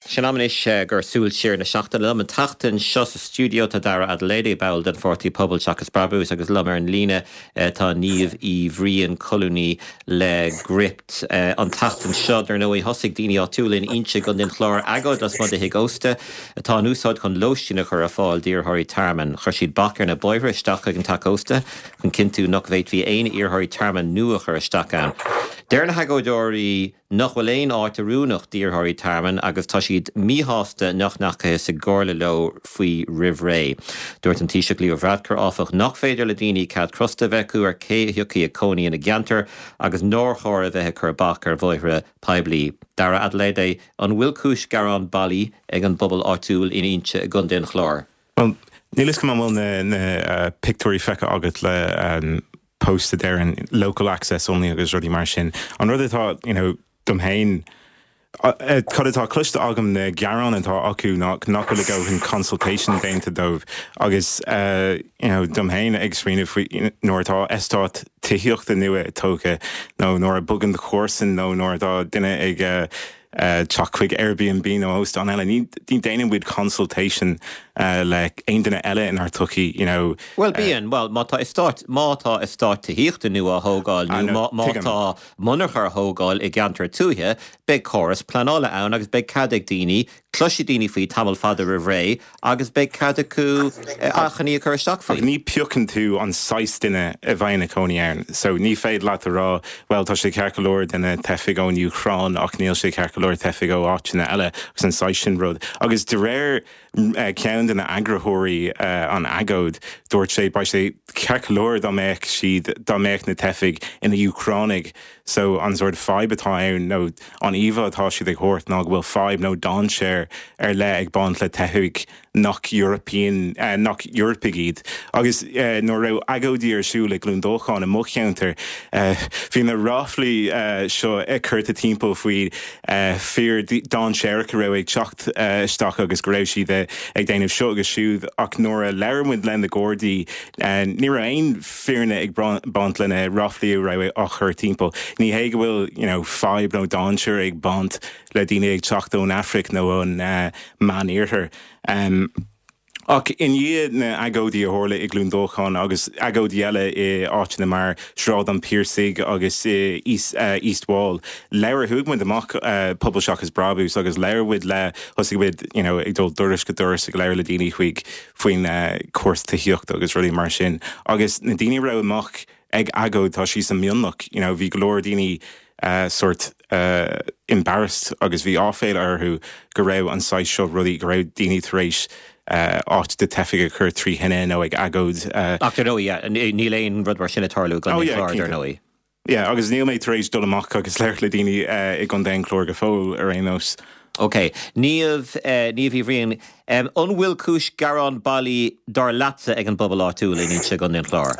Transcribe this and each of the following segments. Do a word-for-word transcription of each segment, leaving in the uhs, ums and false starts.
Sinamanish uh, gur súil siar na seachtain le an tachtain seo sa stúdio tá dara Adelaide bail den forty pobl Chacas Brabús agus lumar an líne uh, tá níomh í bhríon colúní le gript uh, an tachtain seo ar nó é hosig daoine á túlinn inse gon den chlár agad as mud a higósta tá an úsáid chun loistína chur a fáil díorthirí tarman chuir siad bakar na boimhre isteach ag an tacósta chun cinú nach bhéit bhí aon íorthirí tarman nua chur isteach an. Deir na hagóidirí nach bhfuil éon áit a rúnach díorthirí tarman agus tá siad míhásta nach nacha sa gála lo faoi Ribh Ray. Dúirt an tíiseach lío bhradcar áfach nach féidir le daoine cad crosta bheicú ar cé hiúcaí a cónaí in a geantar agus nóirthóir a bheithe chur bachar bhoithre peblií. Dara Adelaide an bhfuil cúis garán bailí ag an bubal áitiúil in inse a gun den chlár. Well, nílis go bhfuil na, na uh, pictóí fecha agat le um, posted there in local access only agus rudí mar sin. An rud atá, you know, dom hain Cad atá cluiste agam na gearán atá acu nach nach bhfuil go in consultation déanta dómh agus uh, you know, dom hain ag sríanamh faoi nóir atá eistát tuíochta nua tócha nó nóir a bugan de chóirsan nó nóir atá duine ag uh, uh, teach Airbnb nó host an eile ní déanamh with consultation uh, le aon duine eile in ar tuchaí, you know. Well, bíon, uh, well, mátá istát mátá istát tuíochta nua a thógáil nó mátá monachar thógáil i gceantar túthe beag choras planála ann agus beag cadig daoine cloisi daoine faoi tamil fada Ribh Ray agus beag cada cú achaní a chur isteach faoi. Ní piochan tú an sais duine a bhain a cónaí ann. So ní féad leat a rá, well, tá sé cearcolóir duine teifig ón Uachtrán ach níl sé cearcolóir teifig ó áitina eile agus an sais sin rud. Agus de réir uh, ceann duine agrahóirí uh, an agóid dúirt sé ba sé cearcolóir dá méach siad dá méach na teifig ina Uachránig. So an sort of five atá ann nó an Eva atá siad ag hort ná bhfuil five nó don share ar le ag bant le tehuig nach European uh, nach Europigid agus uh, nó ra agódí ar siú le glúndócháin a mocheantar uh, hí na ráflí uh, seo ag chuirt a timppó faoi uh, fear don share go ra ag teacht uh, stach agus go raibh siad ag déanamh seo agus siúd ach nóair a leirmuid len na Gordí uh, ní ra aon fearna ag bant lena ráflí ra ach chuir timppó. Ní héig bhfuil, you know, five nó dánsir ag bant le daoine ag teacht ón Afric nó an uh, man iarthar. Um, ach in iad na agódí a thorla i glúndócháin agus agódí eile i áitina mar sráid an Piercig agus i East, uh, East Wall. Leir thugmuid amach uh, pobl Chacas Brabús agus leirmuid le hosig bid, you know, ag dul duris go duris ag leir le daoine chuig faoin uh, cuas tuíocht agus rudí mar sin. Agus na daoine ra amach ag agóid tá sí sa mionlach, you know, bhí glór daoine uh, sort uh, embarrassed agus bhí áféil arthú go raibh an sais seo rudí go raibh daoine tar éis uh, áit de teifig a chur trí hinne nó ag agóid. Uh, Ach, no, yeah, níl éon rud mar sin atarlú gan chlár ar nóí. Yeah, agus níl méid tar éis dul amach agus leir le daoine uh, ag an den chlór go fóil ar aonós. Ok, níomh uh, níomh í bhríon um, an bhfuil cúis garán bailí dar latsa ag an bubal áitiúil in inse gan den chlár.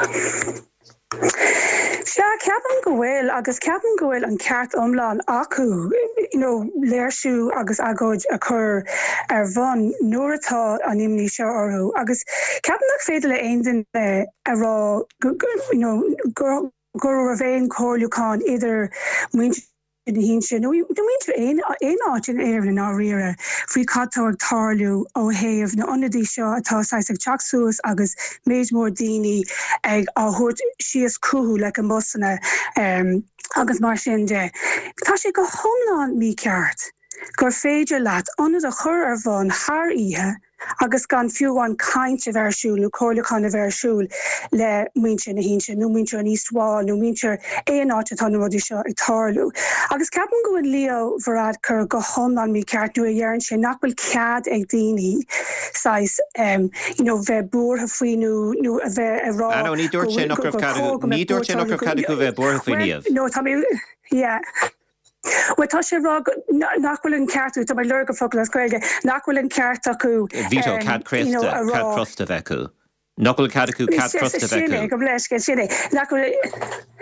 Ja, ceapan go bhfuil agus ceapan go bhfuil an ceart omláin acu, you know, léirsú agus agóid a chur ar bhain nuair atá an imní seo orthú. Agus ceapan nach féidir le aon duine a rá, you know, gur a bhéon cóirliúcháin idir muinte in the hinse. No, you mean to ein ein out in air in our rear. Free catar tarlu o have no under the show at all size of chaxus agus made more dini egg a hood she is cool like a musna um agus marshin de. Tashi go home me cart. Gur féidir leat under the chur ar bhain haar ihe agus gan fiúháin cainte bhersúil nó cóirlaán a bhersúil le muinte na hinse, nó muinte an East Wall, nó muinte éon áit atá nó rudí seo ag tarlú. Agus ceapan go bhfuil Leo bharrad chur go hon an mí ceart nu a dhearann sé nach bhfuil cead ag daoine sais um, you know, bheith búrtha faoinú nó a bheith a rá. Áno, ní dúirt sé nach raibh ní dúirt sé nach raibh cadú bheith búrtha faoiníomh. No, tá mé, yeah. Well, tá sé rá nachhfuil an ceartú tá leir go focail scoilge nachhfuil an ceart acu Vito cad cresta cad crosta bhecu nachhfuil cad acu cad crosta bhecu go bleisce sinné nachhfuil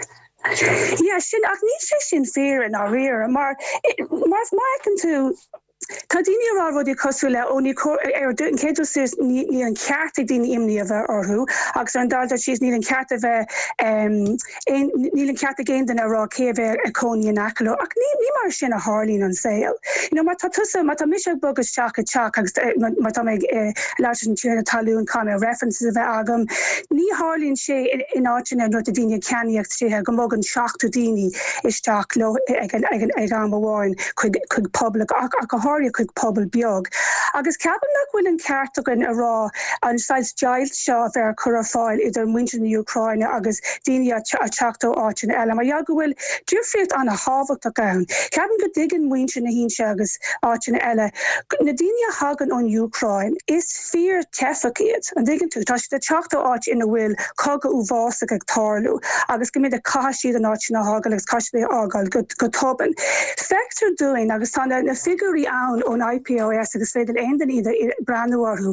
yeah sin ach ní sé sin fear in á riar mar mar maicin tú Tá daine rá rudí cosú le óní ar dún céú sus ní an ceartta daine imní a bheith orthú, agus an dáilta síos ní an ceartta bheith ní an ceartta géan den ará cé bheith a cóí nachló, ach ní mar sin a hálín an saoil. You má tá tusa má tá misisiach bogus teach a teach agus má tá méid lá an tína talún cá references a bheith agam. Ní hálín sé in áitina ru a daine ceíocht títhe go móg an seachtú daine isteach lo ag an bháin chuig public ach a háir chuig pobl beag. Agus ceapan nach bhfuil an ceartagan a rá an sais jailt seo bhar chur fáil idir muintin na Ucraine agus daine a teachtó áitin eile. Mar ja go bhfuil dúrfricht an a hábhacht a gaan. Ceapan go diggin muintin na hín se agus áitin eile. Na daine a hagan an Ucraine is fear tefacéad an diggin tú tá si de teachtó áit ina bhfuil coga ú bhása ag tarlú agus go mid a caiisiad an áitin na hagal agus caiisiad ágal go toban. Fector doing agus tá na figurí ann ón I P O S agus féidir éan iad brandúarthú.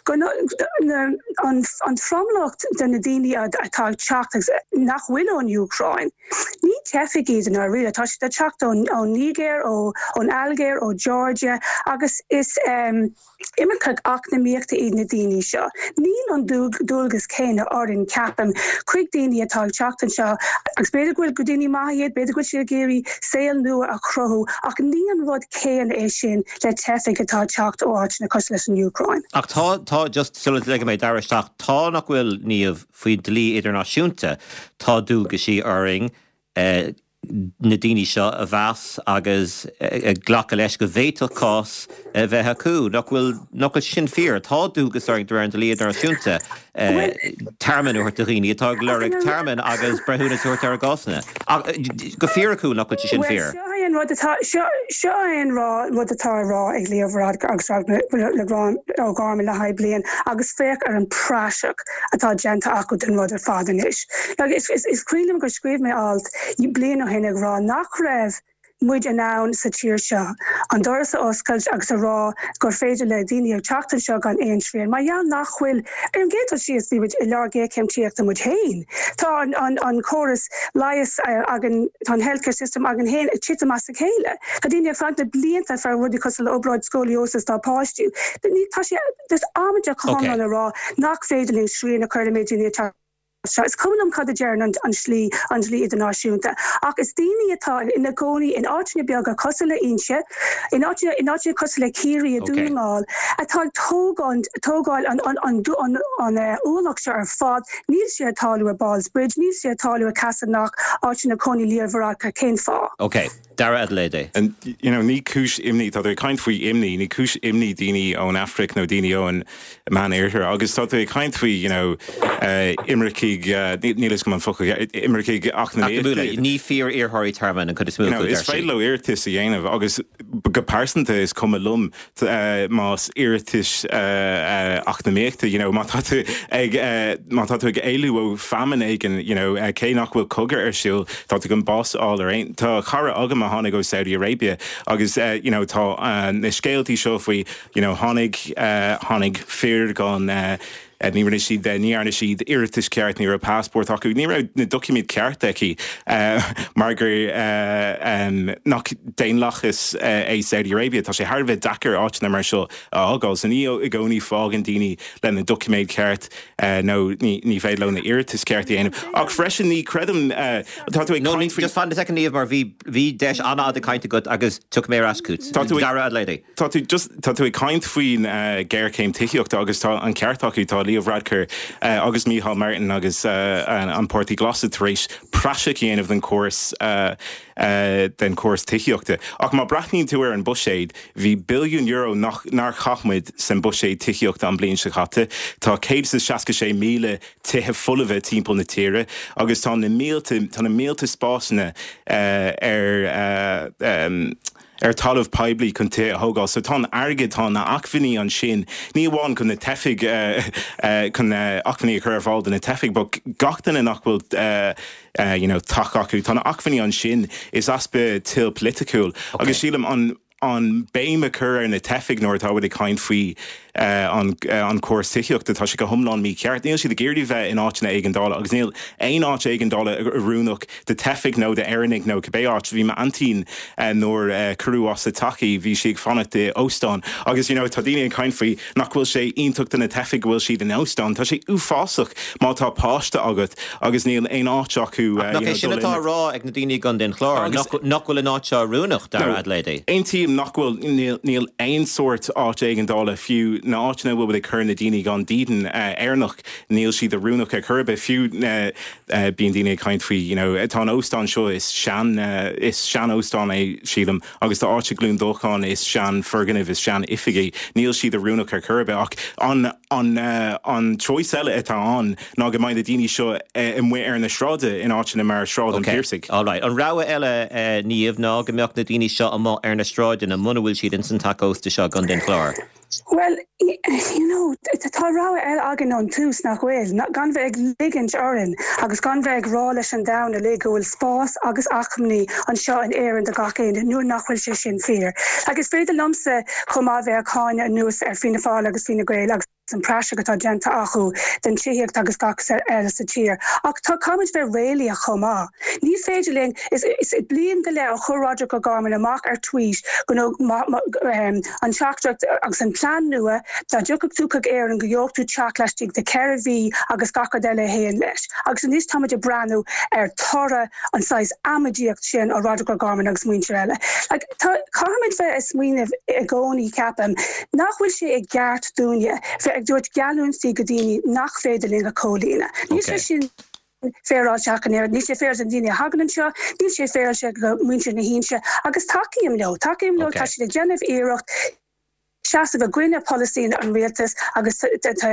An fromlacht den na daine atá teachtas nach bhfuil ón Ucraine. Ní tefigéad an ri tá si de teacht ón Níger ó ón Alger ó Georgia agus is immer chuig ach na míochtta iad na daine seo. Níl an dúlgus céine orrin ceapan chuig daine atá teachtan seo agus beidir bhfuil go daine maithaíad, beidir bhfuil si géirí saoil nua a chrothú ach ní an rud céan é sin le tefig atá teacht óáit na cos leis an Ucraine. Ach tá tá just sulas le méid daristeach tá nach bhfuil níomh faoi dlí idirnáisiúnta tá dúlga sí orring na daine seo a bheas agus ghlacha leis go bhéiteach cás bheith acu nach bhfuil sin fear tá dúgus ar an de líad ar siúnta termman uirt a rií atá leirigh termman agus brethúna tuairt ar gasna. Go fear acu nach sin fear. Seo an rá rud atá rá ag líomhrád agus lerán ó gámin le haid blian agus féic ar an práiseach atá genta acu den rud ar fadan is. Is cuilim go scríb mé alt í blian ó hinnig rá nach raibh muid an nán sa tíir seo. An doras a oscailt agus a rá gur féidir le daine ag teachtain seo gan éon sríon. Mar ja nachhfuil ar an gétal sios níid i lear gécem tíocht am muid hain. Tá an choras laias agan tá healthcare system agan hain a chita mas a chéile. Tá daine ag fáint na blianta fear rudí cos le obráid scoliosis tá páistú. Tá sé there's ámaide chumán a rá nach féidir le sríon a chuir méid daine teach. Is cum am cad a dearn an slí an slí idirnáisiúnta. Ach is daine atá ina gcónaí in áitina beaga cosa le inse, in áitina cosa le círí a dúnáil, atá tógáil an úlach se ar fád, níl sé atáú a Ballsbridge, níl sé atáú a Castleknock áitina coní líomhrácha cén fá. Okay. Dara Adelaide. And, you know, ní cúis imní, tá é caint faoi imní, ní cúis imní daoine ón Afric nó daoine ón man éirthir, agus tá é caint faoi, you know, uh, imricig, uh, nílas go an foca, imricig ach na méid. Ní fear iarthirí termman an chud is smúil. Is féile iartas a dhéanamh, agus go pásanta is cum a lum más iartas ach na méachta, you know, má tá tú ag éilú ó faman éigen, you know, cé nach bhfuil cogar ar siúil, tá tú an bás áil ar aon. Tá chara agam a hánig ó Saudi Arabia agus uh, you know tá uh, na scéaltaí seo faoi you know hánig uh, hánig fear gan uh, ní rinne siad níarna siad iiritas ceart ní ar a passport acu ní raibh na document ceart aici mar gur nach déanlachas é Saudi Arabia tá sé tharbheith dachar áit na mar seo ágáil san ní i gcónaí fágan daoine le na document ceart nó ní féad le na iiritas ceart dhéanamh ach freisin ní credum just fan second níomh mar bhí deis anna a caiinte go agus tuc mé ascút Dara Adelaide. Tá tú just tá tú caiint faoin géir céim tiíocht agus tá an ceart acu tá Leo Radker uh, agus Micheál Martin agus uh, an, an Porty Glossy Thrace Prashik yin of den course uh, uh, den course tichiochta. Ach ma brachnin tú ar an Bushade vi billion euro nach nar chachmid sen Bushade tichiochta an blin shachata tá céad sa seasca sé míle tithe fullave timppel na tíre agus tá na mílte tá na mílte spásna uh, er uh, um, Er talamh peibli chun té a thógáil, so tá airgid tá na achmhainní an sin. Ní bháin chun na teifig chun achmhainní a chur ar fáil na teifig, but gachtainna nach bhfuil uh, uh, you know, tach acu. Tá na achmhainní an sin is aspa til politicúil. Okay. Agus sílam an an béim a chur ar na teifig nóir tá bhfuil i caint faoi an an cuas tiíocht tá sé go thomláán mí ceart. Níl si de géirdí bheith in áitna éigeandála, agus níl éon áit éigeandála a rúnach de tefic nó de airnig nó cabbé áit bhí me antín nóair curú as sa taí bhí si ag fannacht de Óstán. Agus you know, tá daine an caiinfaí nach bhfuil sé iontucht na tefic bhfuil siad in Óstán, tá sé uásach má tá páiste agat agus níl éon áit acu. Sinatá rá ag na daine gan den chlár nach bhfuil an áit seo rúnach dar Adelaide. Ein tíim nach bhfuil níl éon sort áit éigeandála fiú na áitna bhfuil ag chur na daine gan díden airnach níl siad a rúnach a churbe fiú bíon daine caiinfaí tá Óstán seo is sean is sean Óstán é sílam agus tá áite glún dócháin is sean ferganibh is sean ifigé níl siad a rúnach a churbe ach an an an choice eile atá an ná go mbeidh na daine seo i mu ar na sráide in áitina mar sráid an Pirsig. All right. An ráha eile níomh ná go mbeocht na daine seo am ar na sráide na muna bhfuil siad in san takeósta seo gan den chlár. Well, you know, tá rá eile agan an tús nach bhfuil, gan bheith ligint orin, agus gan bheith rá leis an dam na le go bhfuil spás agus achamní an seo an éan de gacéin nuair nach bhfuil sé sin fear. Agus féidir lomsa chumá bheith cáine an nuas ar fina fáil agus fina gréil agus an práise gotá genta achu den tííocht agus gach eile sa tír. Ach tá comment bheith réalaí a chomá. Ní féidirling is is blion go le an choráidir go gámin amach ar tweet go an teachtracht agus an plan nua tá dúcha túcha éar an go dheochtú teach leistigh de ceir bhí agus gacha deile héan leis. Agus níos táid breanú ar tora an sais amadíocht sin ó ráidir go gámin agus muintir eile. Comment bheith is muoineh i gcónaí ceapam nach bhfuil sé ag gceart dúine ag dúirt gealún sí go daoine nach féidirling a cólína. Níos sé sin féráil seachan ar, níos sé fér an daoine hagan seo, níos sé fér se go muintir na hínse, agus takeíim nó, takeíim nó tá si de Gennev éireacht seaamh a gcuine policy an réaltas agus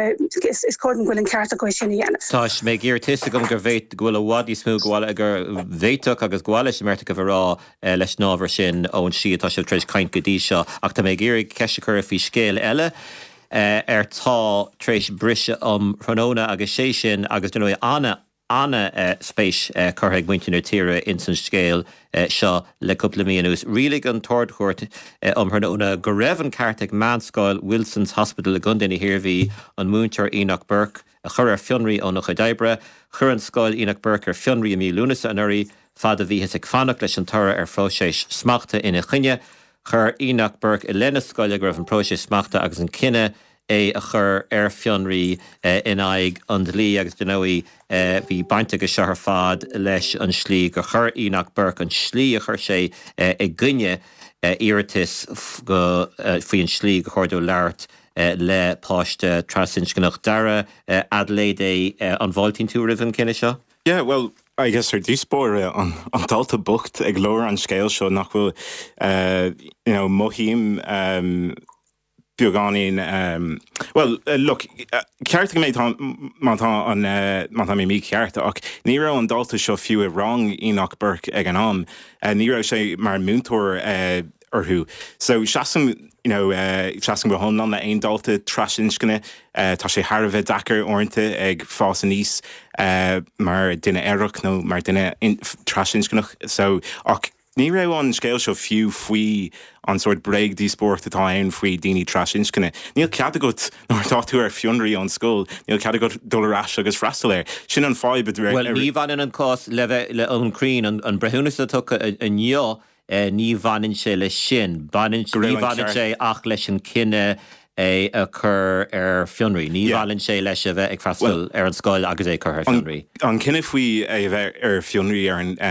is códan ghfuil an ceart a go sin dhéanamh. Táis mé ggéir tuiste gom gur bhéit ghfuil a bhádí smú gháil gur bhéiteach agus gháile sem merrta go bhrá leis nábhar sin ón siad tá se treéis caiint go dtí seo, ach tá mé ggéir ceise chur a fhí scéal eile. Uh, er tá tréis brise am Ranóna agus sé sin agus du anna anna uh, spéis uh, chuthaigh muintear tíre in san scéal uh, seo le cúpla míonús. Rialig an tordchuirt uh, am Ranóna go raibh an cartaigh Manscoil Wilson's Hospital a gundin i Hirví an múntar Enoch Burke a chur ar fionraí ó nach Chaibre, chur an Scoil Enoch Burke ar fionraí a mí lúnasa an uirí fad a bhíhes ag fannach leis an tora ar fróiséis smachta ina chuine. Chur Enoch Burke i lena scoile go raibh an próiséis smachta agus an cinenne é a chur ar fionraí uh, in aig an dlí agus denóí uh, bhí bainte go seo ar fad leis an slí go chur Enoch Burke an slí a chur sé uh, i gcuine uh, iiritas go uh, faoin slí go chuirdú leart uh, le páiste trasinnscannach dara uh, Adelaide uh, an bháltín tú rihann cinenne seo? Yeah, well, I guess er díspóir an an dalta bucht ag glór an scéil seo nach bhfuil uh, you know, mohíim um, Bioganin, um, well, uh, look, ceart go méid mátá an mátá mé mí cearta ach ní raibh an dalta seo fiú a rang Enoch Burke ag an am, uh, ní raibh sé mar múntóir uh, orthú. So seasamh, you know, uh, seasamh go homlan le aon dalta traisinscinne, uh, tá sé Harbheith dachar orinthe ag fás an níos uh, mar duine éireach nó mar duine traisinscinnach. So ach ní raibh an scéil seo fiú faoi an sort breig díspórt atá ann faoi daoine traisinscinne. Níl cead agat nóir tá tú ar fionraí an scóil, níl cead agat dulrás agus freistal air. Sin an fáib bud Well, ní bhanan an cás le bheith le an crín an brethúnas a tucha a neo ní bhanan sé le sin. Ní bhanan sé ach leis an cinenne é a chur ar fionraí. Ní bhalann sé leis a bheith ag freistal ar an scáil agus é chur ar fionraí. An cinenne faoi é bheith ar fionraí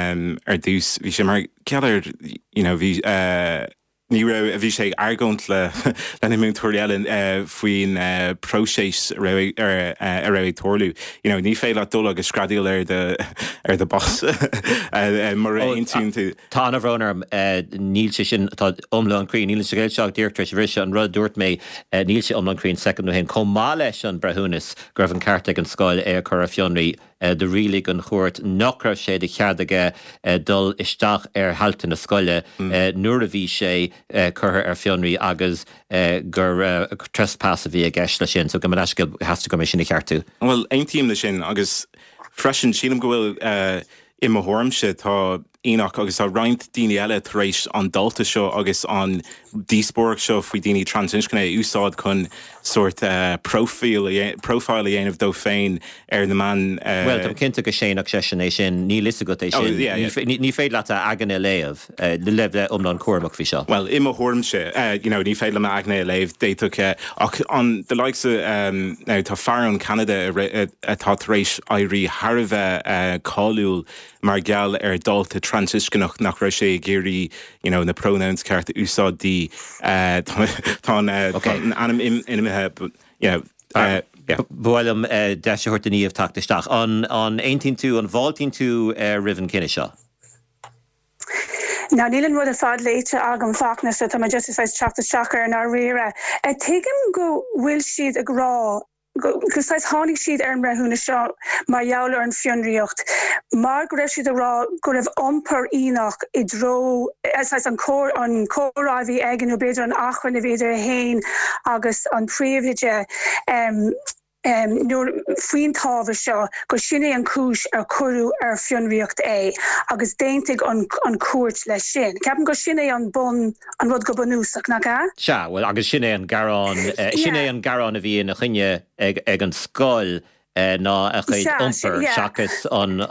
ar dús, bhí sé mar cealar, you know, bhí ní raibh a bhí sé argónt le lena múntóirealan faoin próséis a raibh torlú. You know, ní féad le dul agus scradíal ar de ar de bos mar réon tún tú. Tá na bhrónar níl sé sin tá omla an crín, níl sé géil seach díirtreis bhrí an rud dúirt mé níl sé omla an crín second nó hen comá leis an brethúnas go raibh an cartaigh an scáil é chur ar fionraí Uh, de rilig an chóirt nachra sé de cheadaige uh, dul isteach ar haltain na scoile mm. uh, nuair a bhí sé uh, chutha ar fionraí agus uh, gur uh, trespass a bhí a gceist le sin, so go maisce heasta go mé sinna cheartú. Well, ein tíim le sin agus freisin sílam go bhfuil uh, i mo thuirmse tá Enoch agus a roiint daoine eile tar éis an dalta seo agus an díspóirc seo faoi daoine transinscne úsáid chun sort uh, profile profile a dhéanamh dó féin ar na man uh, Well, tam cinnte go séach sé sin é sin ní lisa go é sin ní féad le agan é léamh le leh umná cuamach fi seo. Well, im a thuirmse, uh, you know, ní féad le agna léamh déach uh, ach an de likes um, now tá fear Canada atá rééis airí Harbheith uh, cáúil mar geall ar dalta transiscinach nach ra sé géirí, you know, na pronouns ceart úsáidí uh, tá anam inimithe, but, you know, uh, yeah. Bhfuilm uh, de sé thuirtaníomh tactaisteach. An an aontín tú, an bháiltín tú uh, rivan cinine seo. Now, Nílan rud a fad léite agam fachna so tá just as chapter shocker in our rira. A tegum go will sheet a grá because sais hánig siad ar an brethúna seo mar jaall ar an fionriocht. Mar go raibh siad a rá go raibh ompar ionach I dro as an cór an córáhí aigen nó beidir an achran a bhéidir a héin agus an príomhide um, Um, no faoin tábhar seo go sinné an cúis ar curú ar fionriocht é agus déintigh an, an cuairt le sin. Ceapan go sinné an bon an rud go banúsach na ga? Se, well agus sinné an garán uh, sinné yeah. an garán a bhí na chuine ag, ag an scáil Uh, ná a chuid ompar seachas an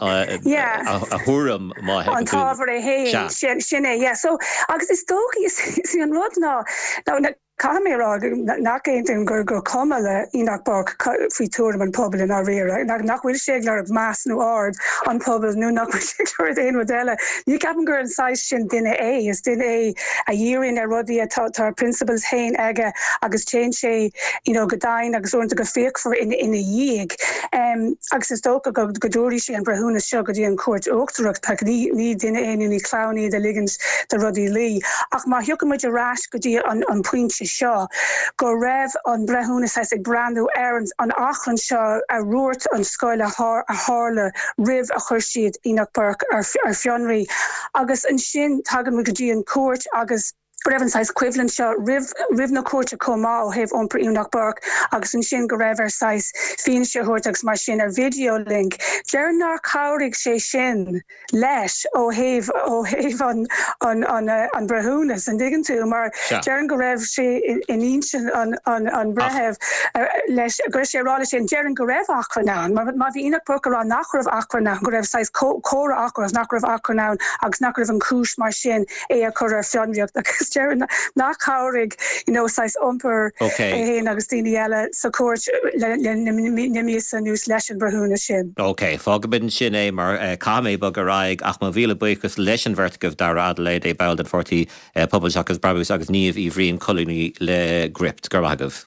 a thuram má an tábhar a héin sinné, yeah. So agus is dógi is an rud ná ná Camera nach éintin gur gur comile ínach bar fao túm an pobl in a rire. nach bhfuil sé le más nó ard an pobl nó nach bhfuil sé éon modelle. Ní ceapan gur an sais sin duine é, is duine é a dhéiríonn a rudí tar principles hain aige agus chéin sé godáin agus únta go féochfar ina ina dhéag. Agus is dócha go godóirí sé an brethúna seo go dtí an cuairt uachtarach tá ní duine éon ní clowní de ligans de rudí lí. Ach má thiúcha muid a rás go dtí an pointse seo go raibh an brethúna sais ag brandú airans an achlan seo a ruirt an scoil a hála ribh a chuir siad Enoch Burke ar fionraí agus an sin tagan mu go dtí an cuairt agus Revan sais equivalent seo riv riv na cuairt comá ó heh ompar Enoch Burke agus an sin go raibh ar sais fin se thuirteachs mar sin ar video link. Dear nar cáirigh sé sin leis ó heh ó heh an an an an brethúnas an digan tú mar dearan go raibh sé in insin an an an bretheh leis gur sé rála sin dearan go raibh acranán mar má bhí Enoch Burke rá nach raibh acranán go raibh sais córa acras nach raibh acranán agus nach raibh an cúis mar sin é a chur ar fionriocht agus nach cáirigh, you know, sais ompar é agus daoine eile sa cuairt le nimíos an nús leis an brethúna sin. Ok, fágabin sin é mar cámé bag a raig ach má bhíle buchas leis an verticah Dara Adelaide é bail den forty pobl seachas brabús agus níomh í bhríon colúní le gript gur agah.